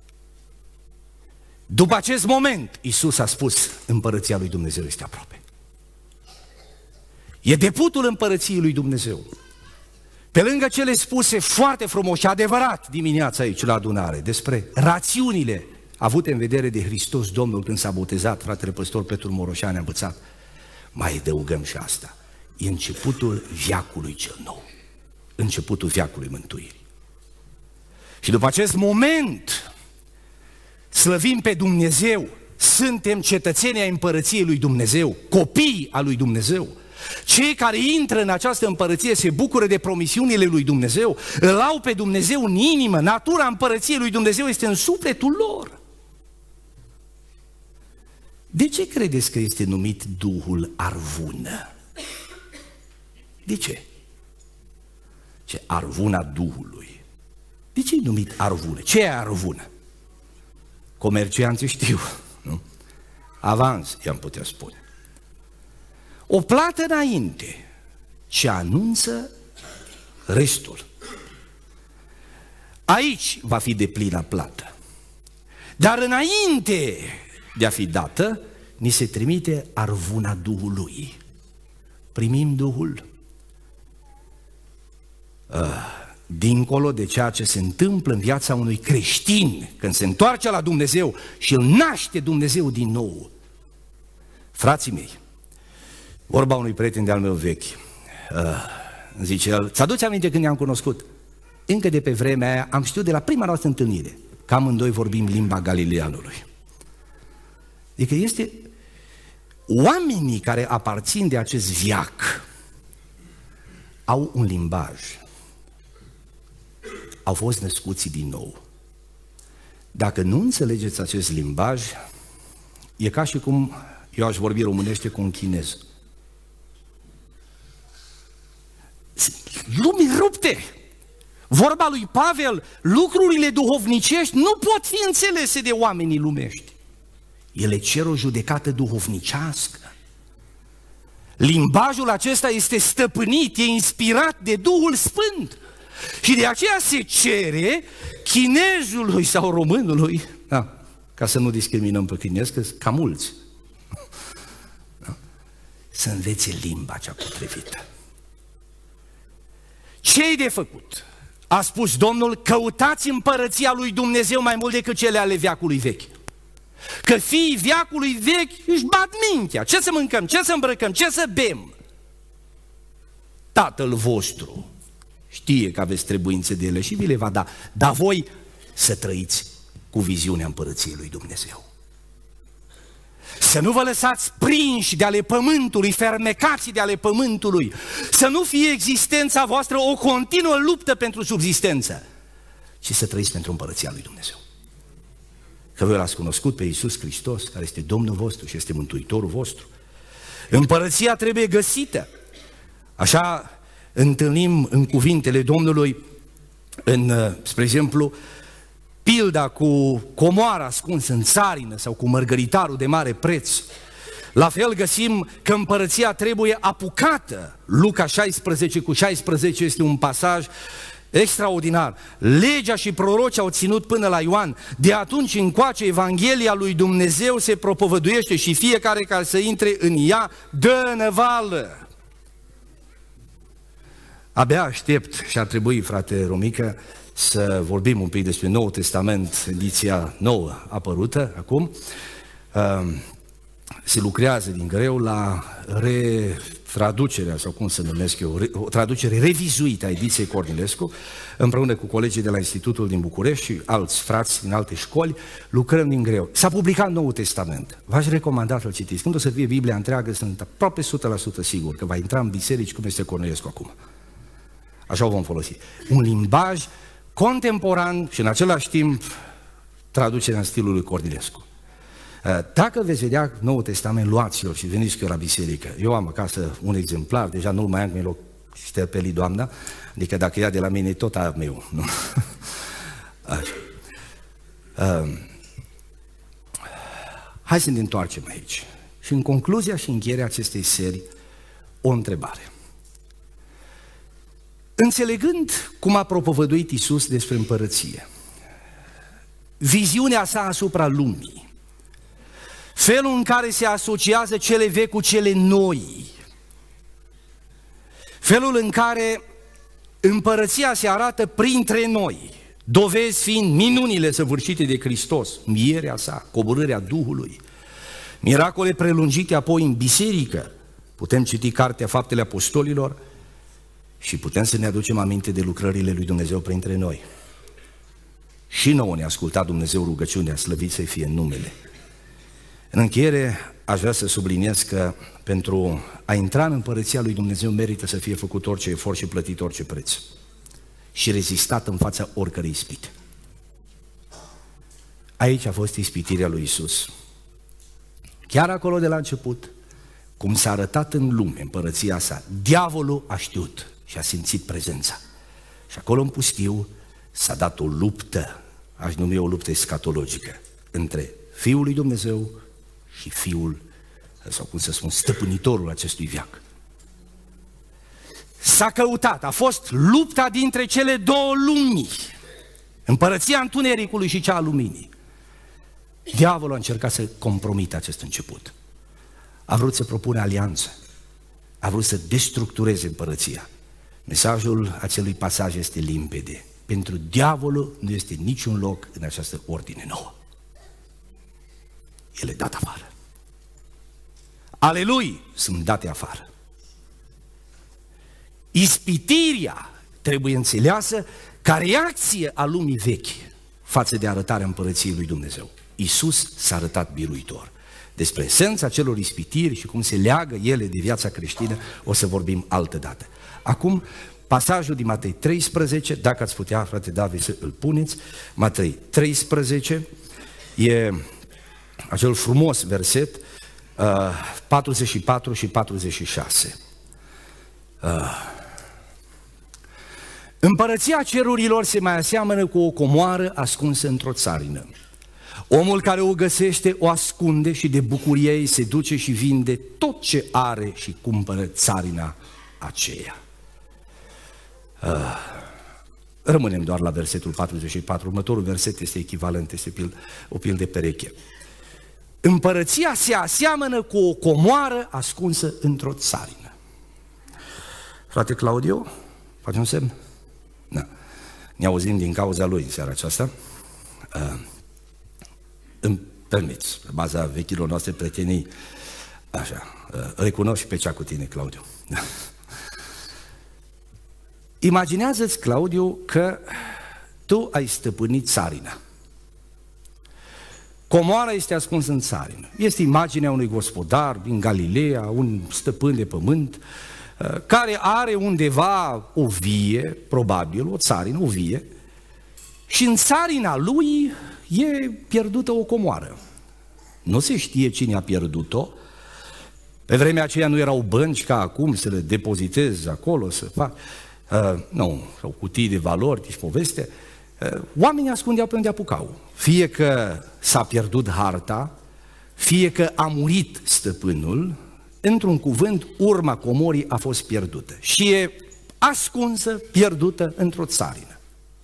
După acest moment, Iisus a spus: împărăția lui Dumnezeu este aproape. E debutul împărăției lui Dumnezeu. Pe lângă cele spuse foarte frumos și adevărat dimineața aici la adunare despre rațiunile avute în vedere de Hristos Domnul când s-a botezat, fratele păstor Petru Moroșan ne-a învățat, mai adăugăm și asta. E începutul veacului cel nou, începutul veacului mântuirii. Și după acest moment slăvim pe Dumnezeu, suntem cetățenii ai împărăției lui Dumnezeu, copii al lui Dumnezeu. Cei care intră în această împărăție se bucură de promisiunile lui Dumnezeu, îl au pe Dumnezeu în inimă, natura împărăției lui Dumnezeu este în sufletul lor. De ce credeți că este numit Duhul Arvună? De ce? Ce Arvuna Duhului. De ce e numit Arvună? Ce e Arvună? Comercianții știu, nu? Avans, i-am putea spune. O plată înainte ce anunță restul. Aici va fi deplină plată. Dar înainte de a fi dată, ni se trimite Arvuna Duhului. Primim Duhul dincolo de ceea ce se întâmplă în viața unui creștin când se întoarce la Dumnezeu și îl naște Dumnezeu din nou. Frații mei, vorba unui prieten de-al meu vechi, zice el, ți-aduți aminte când ne-am cunoscut? Încă de pe vremea aia am știut de la prima noastră întâlnire că amândoi vorbim limba Galileanului. Adică este oamenii care aparțin de acest veac au un limbaj, au fost născuți din nou. Dacă nu înțelegeți acest limbaj, e ca și cum eu aș vorbi românește cu un chinez. Lumii rupte! Vorba lui Pavel, lucrurile duhovnicești nu pot fi înțelese de oamenii lumești. Ele cer o judecată duhovnicească. Limbajul acesta este stăpânit, e inspirat de Duhul Sfânt. Și de aceea se cere chinezului sau românului, da, ca să nu discriminăm pe chinez, că ca mulți, da, să învețe limba cea potrivită. Ce-i de făcut? A spus Domnul, căutați împărăția lui Dumnezeu mai mult decât cele ale veacului vechi. Că fiii veacului vechi își bat mintea. Ce să mâncăm, ce să îmbrăcăm, ce să bem? Tatăl vostru știe că aveți trebuințe de ele și vi le va da, dar voi să trăiți cu viziunea împărăției lui Dumnezeu. Să nu vă lăsați prinși de ale pământului, fermecați de ale pământului, să nu fie existența voastră o continuă luptă pentru subzistență, ci să trăiți pentru împărăția lui Dumnezeu. Că voi l-ați cunoscut pe Iisus Hristos, care este Domnul vostru și este Mântuitorul vostru. Împărăția trebuie găsită. Așa întâlnim în cuvintele Domnului, în, spre exemplu, pilda cu comoara ascunsă în țarină sau cu mărgăritarul de mare preț. La fel găsim că împărăția trebuie apucată. Luca șaisprezece cu șaisprezece este un pasaj extraordinar. Legea și prorocii au ținut până la Ioan. De atunci încoace Evanghelia lui Dumnezeu se propovăduiește și fiecare care să intre în ea dă năvală. Abia aștept și ar trebui, frate Romică, să vorbim un pic despre Noul Testament, ediția nouă apărută acum. Se lucrează din greu la retraducerea, sau cum să numesc eu, o traducere revizuită a ediției Cornilescu, împreună cu colegii de la Institutul din București și alți frați din alte școli, lucrăm din greu. S-a publicat Noul Testament. V-aș recomanda să-l citiți. Când o să fie Biblia întreagă, sunt aproape o sută la sută sigur că va intra în biserici cum este Cornilescu acum. Așa o vom folosi. Un limbaj contemporan și în același timp traducerea în stilul lui Cornilescu. Dacă veți vedea Noul Testament, luați-l și veniți cu eu la biserică. Eu am acasă un exemplar, deja nu-l mai am, mi-l șterpeli doamna, adică dacă ia de la mine tot a meu. Nu? Așa. Uh, hai să ne întoarcem aici. Și în concluzia și încheierea acestei serii, o întrebare. Înțelegând cum a propovăduit Iisus despre împărăție, viziunea sa asupra lumii, felul în care se asociază cele vechi cu cele noi, felul în care Împărăția se arată printre noi, dovezi fiind minunile săvârșite de Hristos, învierea sa, coborârea Duhului, miracole prelungite apoi în biserică. Putem citi Cartea Faptele Apostolilor și putem să ne aducem aminte de lucrările lui Dumnezeu printre noi. Și nouă ne-a ascultat Dumnezeu rugăciunea, slăvit să fie în numele. În încheiere, aș vrea să subliniez că pentru a intra în împărăția lui Dumnezeu merită să fie făcut orice efort și plătit orice preț și rezistat în fața oricărei ispite. Aici a fost ispitirea lui Iisus. Chiar acolo de la început, cum s-a arătat în lume împărăția sa, diavolul a știut și a simțit prezența. Și acolo în pustiu s-a dat o luptă, aș numi o luptă escatologică, între Fiul lui Dumnezeu și Fiul, sau cum să spun, stăpânitorul acestui veac. S-a căutat, a fost lupta dintre cele două lumi, împărăția întunericului și cea a luminii. Diavolul a încercat să compromite acest început. A vrut să propună alianță, a vrut să destructureze împărăția. Mesajul acelui pasaj este limpede. Pentru diavolul nu este niciun loc în această ordine nouă. El e dat afară. Ale lui sunt date afară. Ispitirea trebuie înțeleasă ca reacție a lumii vechi față de arătarea împărăției lui Dumnezeu. Iisus s-a arătat biruitor. Despre esența celor ispitiri și cum se leagă ele de viața creștină o să vorbim altă dată. Acum, pasajul din Matei treisprezece, dacă ați putea, frate David, să îl puneți, Matei treisprezece, e acel frumos verset, uh, patruzeci și patru și patruzeci și șase. Uh, Împărăția cerurilor se mai aseamănă cu o comoară ascunsă într-o țarină. Omul care o găsește o ascunde și de bucurie ei se duce și vinde tot ce are și cumpără țarina aceea. Uh, rămânem doar la versetul patruzeci și patru, următorul verset este echivalent, este pil, o pildă de pereche. Împărăția se aseamănă cu o comoară ascunsă într-o țarină. Frate Claudiu, faci un semn? Da. Ne auzim din cauza lui în seara aceasta. Uh, îmi permiți, pe baza vechilor noastre prietenii, așa, uh, recunosc și pe cea cu tine, Claudiu. Imaginează-ți, Claudiu, că tu ai stăpânit țarina. Comoara este ascunsă în țarină. Este imaginea unui gospodar din Galileea, un stăpân de pământ, care are undeva o vie, probabil, o țarină, o vie, și în țarina lui e pierdută o comoară. Nu se știe cine a pierdut-o. Pe vremea aceea nu erau bănci ca acum să le depozitezi acolo, să fac... Uh, nu, sau cutii de valori, deci poveste. Uh, oamenii ascundeau pe unde apucau. Fie că s-a pierdut harta, fie că a murit stăpânul, într-un cuvânt, urma comorii a fost pierdută. Și e ascunsă, pierdută într-o țarină.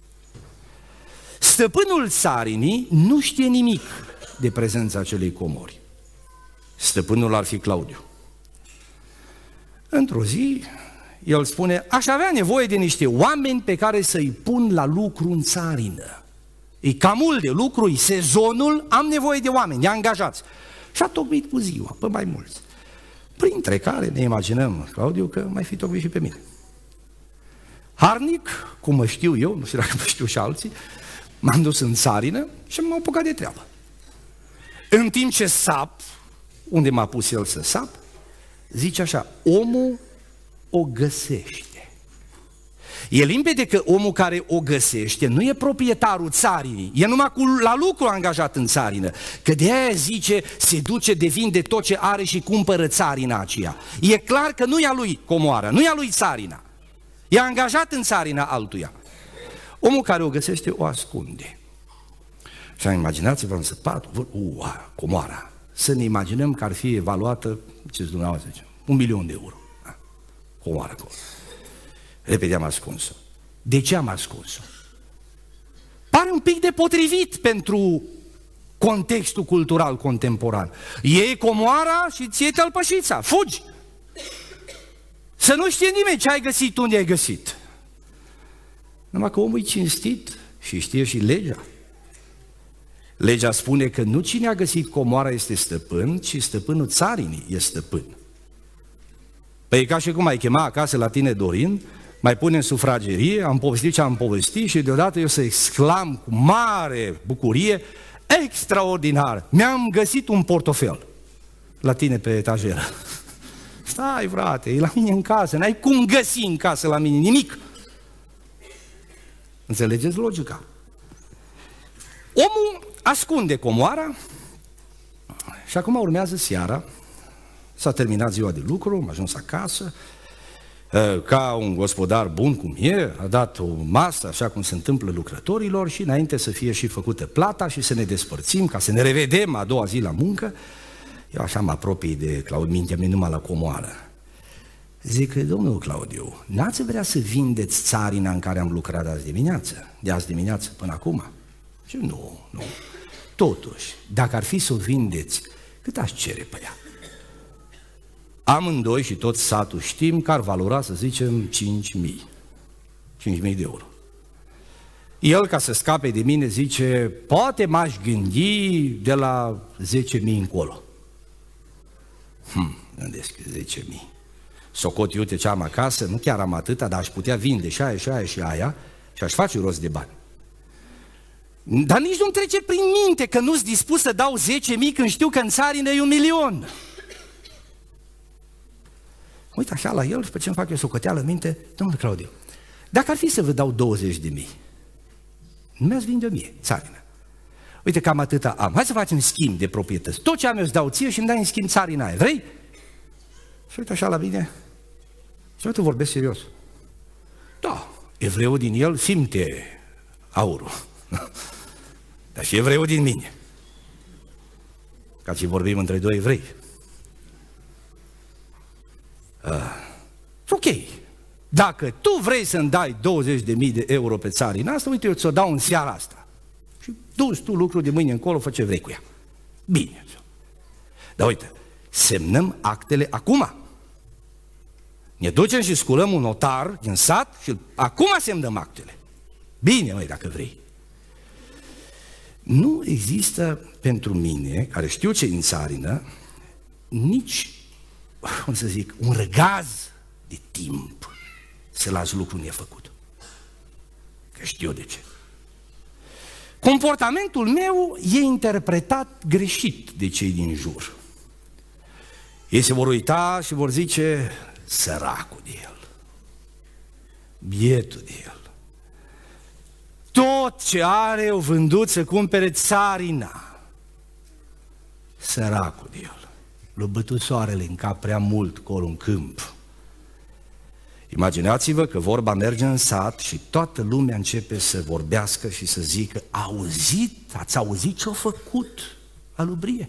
Stăpânul țarinii nu știe nimic de prezența acelei comori. Stăpânul ar fi Claudiu. Într-o zi, el spune, aș avea nevoie de niște oameni pe care să-i pun la lucru în țarină. E cam mult de lucru, e sezonul, am nevoie de oameni, angajați. Și a tocmit cu ziua, pe mai mulți. Printre care ne imaginăm, Claudiu, că mai fi tocmit și pe mine. Harnic, cum mă știu eu, nu știu dacă mă știu și alții, m-am dus în țarină și m-am apucat de treabă. În timp ce sap, unde m-a pus el să sap, zice așa, omul o găsește. E limpede că omul care o găsește nu e proprietarul țarinii, e numai cu, la lucru angajat în țarină, că de aia zice, se duce de vinde tot ce are și cumpără țarina aceea. E clar că nu e a lui comoara, nu e a lui țarina, e angajat în țarina altuia. Omul care o găsește o ascunde. Și imaginați-vă în săpatul, ua, comoara, să ne imaginăm că ar fi evaluată, ce dumneavoastră zice, un milion de euro. Comoara acolo. Repede am ascuns-o. De ce am ascuns-o? Pare un pic de potrivit pentru contextul cultural contemporan. Iei comoara și ție tălpășița, fugi! Să nu știe nimeni ce ai găsit, unde ai găsit. Numai că omul e cinstit și știe și legea. Legea spune că nu cine a găsit comoara este stăpân, ci stăpânul țarinii este stăpân. Păi e ca și cum ai chema acasă la tine Dorin, mai pune în sufragerie, am povestit ce am povestit și deodată eu să exclam cu mare bucurie, extraordinar, mi-am găsit un portofel la tine pe etajeră. Stai, frate, e la mine în casă, n-ai cum găsi în casă la mine nimic. Înțelegeți logica? Omul ascunde comoara și acum urmează seara, s-a terminat ziua de lucru, am ajuns acasă, ca un gospodar bun cum e, a dat o masă așa cum se întâmplă lucrătorilor și înainte să fie și făcută plata și să ne despărțim, ca să ne revedem a doua zi la muncă, eu așa mă apropii de Claudiu, mintea mea numai la comoară. Zic, domnul Claudiu, n-ați vrea să vindeți țarina în care am lucrat azi dimineață, de azi dimineață până acum? Și nu, nu. Totuși, dacă ar fi să o vindeți, cât aș cere pe ea? Amândoi și tot satul știm că ar valora, să zicem, cinci mii. cinci mii de euro. El, ca să scape de mine, zice, poate m-aș gândi de la zece mii încolo. Hm, gândesc, zece mii. Socot, uite ce am acasă, nu chiar am atâta, dar aș putea vinde și aia, și aia, și aia și aș face rost de bani. Dar nici nu-mi trece prin minte că nu-s dispus să dau zece mii când știu că în țarină e un milion. Uite așa la el și pe ce îmi fac eu socoteală în minte, domnule Claudiu, dacă ar fi să vă dau douăzeci de mii, nu mi-ați vinde o mie, țarină. Uite, cam atâta am. Hai să facem schimb de proprietăți. Tot ce am eu îți dau ție și îmi dai în schimb țarina aia. Vrei? Și uite așa la mine. Și uite, vorbesc serios. Da, evreul din el simte aurul. Dar și evreul din mine. Ca și vorbim între doi evrei. Uh, ok. Dacă tu vrei să-mi dai douăzeci de mii de euro pe țarina asta, uite, eu ți-o dau în seara asta. Și du-ți tu lucru de mâine încolo, fă ce vrei cu ea. Bine. Dar uite, semnăm actele acum. Ne ducem și sculăm un notar din sat și acum semnăm actele. Bine, măi, dacă vrei. Nu există pentru mine, care știu ce în țarină, nici, cum să zic, un răgaz de timp să las lucrul nefăcut. Că știu de ce. Comportamentul meu e interpretat greșit de cei din jur. Ei se vor uita și vor zice, săracul de el, bietul de el. Tot ce are o vândut să cumpere țarina. Săracul de el. L-a bătut soarele în cap prea mult colo în câmp. Imaginați-vă că vorba merge în sat și toată lumea începe să vorbească și să zică, auzit, ați auzit ce-a făcut alubrie?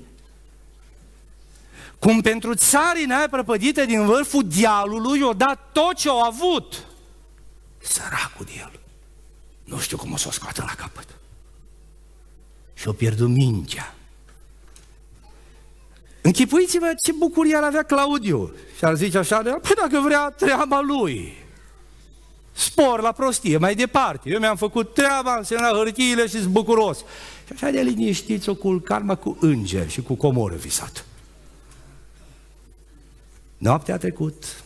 Cum pentru țarina aia prăpădită din vârful dealului i-a dat tot ce a avut. Săracul de el. Nu știu cum o să o scoată la capăt. Și-o pierdut mintea. Închipuiți-vă ce bucurie ar avea Claudiu. Și ar zice așa, păi dacă vrea treaba lui. Spor la prostie, mai departe. Eu mi-am făcut treaba, am semnat hârtiile și-s bucuros. Și așa de liniștiți o culc arma cu înger și cu comoră visat. Noaptea a trecut.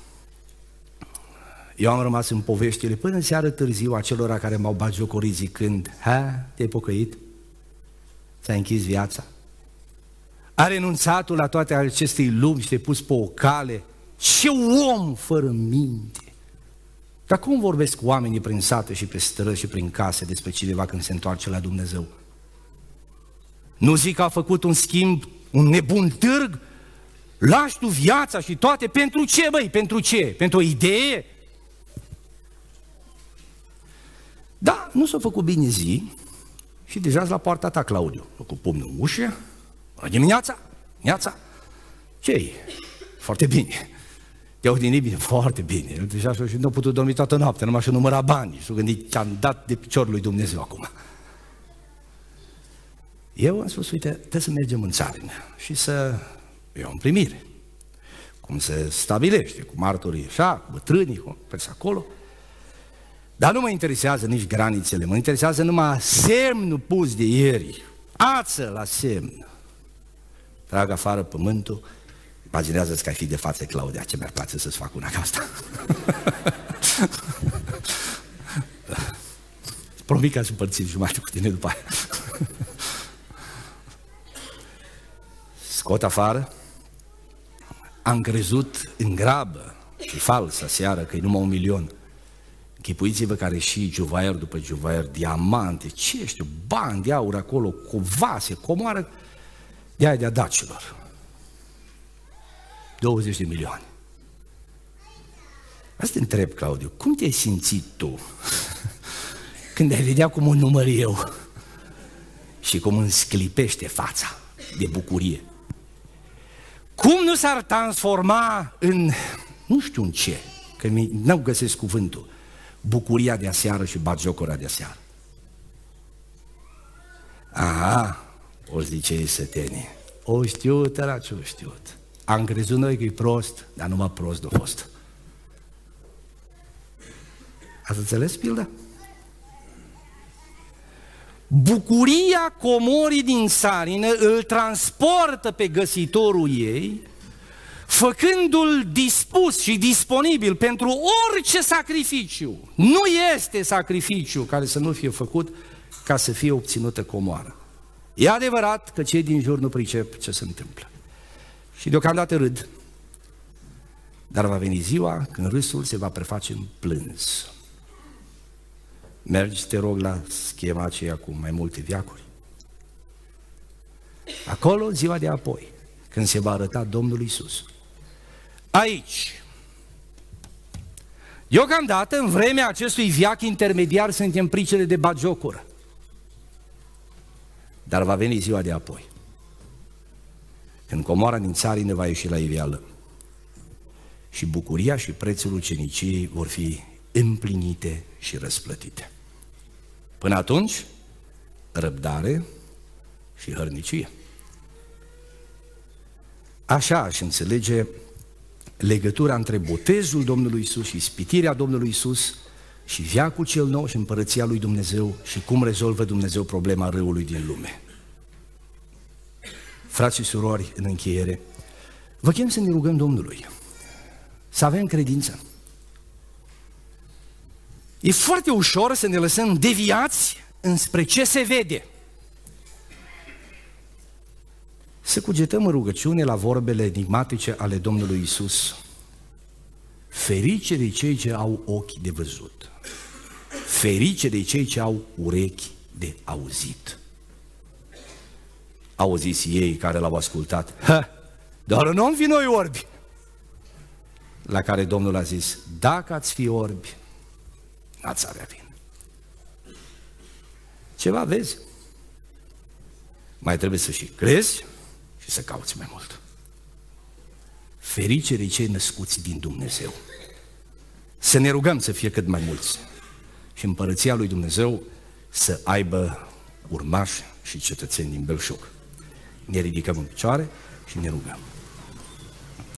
Eu am rămas în poveștile până în seară târziu a celor care m-au batjocorit zicând, ha, te-ai pocăit? Ți-ai închis viața? A renunțat la toate acestei lumi și te-ai pus pe o cale? Ce om fără minte! Dar cum vorbesc oamenii prin sate și pe străzi și prin case despre cineva când se întoarce la Dumnezeu? Nu zic că a făcut un schimb, un nebun târg? Lași tu viața și toate, pentru ce, băi? Pentru ce? Pentru o idee? Da, nu s-a făcut bine zi și deja la poarta ta, Claudiu. Cu pumnul în ușă, dimineața, dimineața, ce-i? Foarte bine. Te-au odihnit bine, foarte bine. Deja și nu a putut dormi toată noaptea, numai și număra bani. Și-a gândit, ce-am dat de piciorul lui Dumnezeu acum. Eu am spus, uite, trebuie să mergem în țarină și să iau în primire. Cum se stabilește, cu martorii așa, cu bătrânii, cu persoane acolo. Dar nu mă interesează nici granițele, mă interesează numai semnul pus de ieri. Ață la semn. Trag afară pământul, imaginează-ți că ai fi de față, Claudia, ce mi-ar place să-ți fac una ca asta. Promit că aș împărți jumătate cu tine după aia. Scot afară, am crezut în grabă, e fals aseară, că e numai un milion. Închipuiți-vă care și juvaier după juvaier, diamante, ce știu, bani de aur acolo, covase, comoară, de aia de-a dacilor. douăzeci de milioane. Asta te întreb, Claudiu, cum te-ai simțit tu când ai vedea cum o număr eu și cum îmi sclipește fața de bucurie? Cum nu s-ar transforma în, nu știu în ce, că nu găsesc cuvântul, bucuria de aseară și batjocura de aseară? Aha, o zice ei sătenii, o știut, era ce o știut. Am crezut noi că e prost, dar numai prost de-a fost. Ați înțeles pilda? Bucuria comorii din țarină îl transportă pe găsitorul ei, făcându-l dispus și disponibil pentru orice sacrificiu. Nu este sacrificiu care să nu fie făcut ca să fie obținută comoara. E adevărat că cei din jur nu pricep ce se întâmplă. Și deocamdată râd. Dar va veni ziua când râsul se va preface în plâns. Mergi, te rog, la schema aceea cu mai multe veacuri. Acolo, ziua de apoi, când se va arăta Domnul Iisus. Aici, deocamdată, în vremea acestui veac intermediar, suntem pricele de batjocură. Dar va veni ziua de apoi, când comoara din țarină va ieși la iveală și bucuria și prețul uceniciei vor fi împlinite și răsplătite. Până atunci, răbdare și hărnicie. Așa aș înțelege legătura între botezul Domnului Iisus și ispitirea Domnului Iisus și veacul cel nou și împărăția lui Dumnezeu și cum rezolvă Dumnezeu problema râului din lume. Frați și surori, în încheiere, vă chem să ne rugăm Domnului, să avem credință. E foarte ușor să ne lăsăm deviați înspre ce se vede. Să cugetăm în rugăciune la vorbele enigmatice ale Domnului Iisus. Ferice de cei ce au ochi de văzut, ferice de cei ce au urechi de auzit. Au zis ei care l-au ascultat, ha, doar un om fi noi orbi. La care Domnul a zis, dacă ați fi orbi, n-ați avea vin. Ceva vezi? Mai trebuie să și crezi și să cauți mai mult. Ferice de cei născuți din Dumnezeu. Să ne rugăm să fie cât mai mulți și împărăția lui Dumnezeu să aibă urmași și cetățeni din belșug. Ne ridicăm în picioare și ne rugăm.